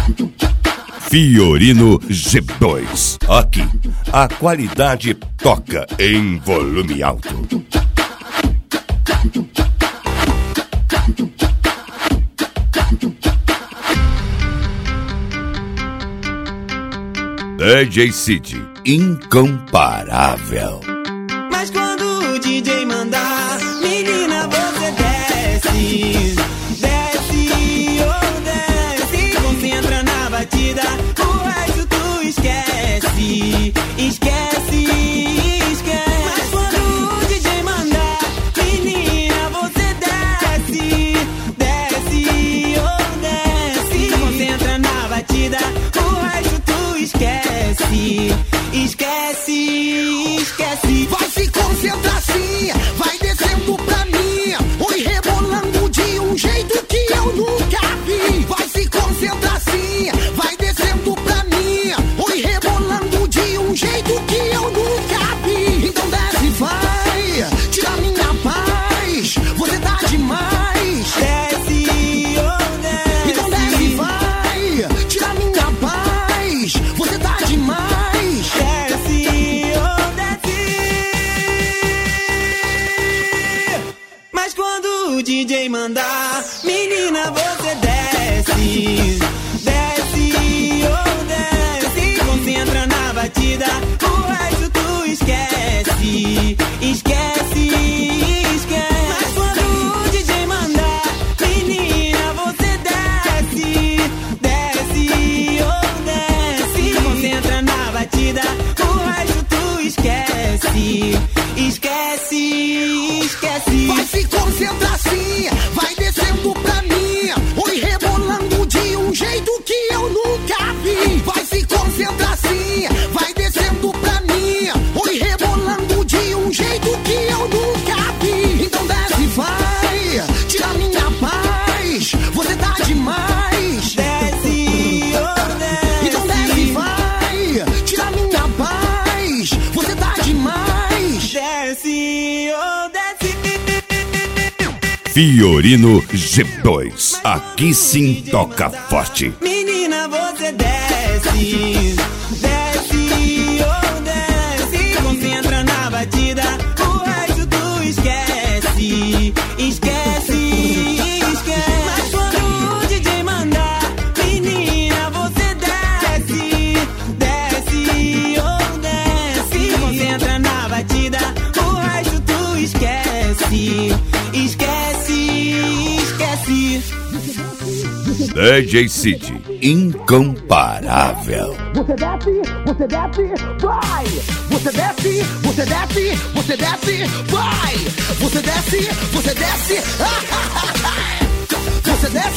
Fiorino G2. Aqui, a qualidade toca em volume alto. DJ Cid, incomparável. Mas quando o DJ mandar, menina, você desce, desce, oh desce, concentra na batida, o resto tu esquece, esquece, esquece. Mas quando o DJ mandar, menina, você desce, desce, oh desce, concentra na batida, o resto tu esquece, esquece, esquece. Vai se concentrar sim, vai descendo pra mim, oi rebolando de um jeito que eu nunca vi. Vai se concentrar sim, vai descendo pra mim, oi rebolando de um jeito que eu nunca vi. Então desce, vai, tira minha paz, você tá demais. Desce, oh desce. Então desce, vai, tira minha paz, você tá demais. Desce, oh desce. Mas quando o DJ mandar, menina, você desce, desce, oh desce, concentra na batida, o resto tu esquece, esquece, esquece. Mas quando o DJ mandar, menina, você desce, desce, oh desce, concentra na batida, o resto tu esquece, esquece, esquece. Vai se concentrar sim, vai descendo pra mim, oi rebolando de um jeito que eu nunca vi. Vai se concentrar sim, vai descendo pra mim, oi rebolando de um jeito que eu nunca vi. Então desce, vai, tira minha paz, você tá demais. Desce, oh desce. Então desce, vai, tira minha paz, você tá demais. Desce, oh desce. Fiorino G2. Aqui sim toca forte. Menina, você desce, desce, oh desce, concentra na batida, o resto tu esquece, esquece, esquece. Mas quando o DJ mandar, menina, você desce, desce, oh desce, concentra na batida, o resto tu esquece, esquece, esquece. DJ Cid, incomparável. Você desce, vai! Você desce, você desce, você desce, vai! Você desce, você desce, você desce,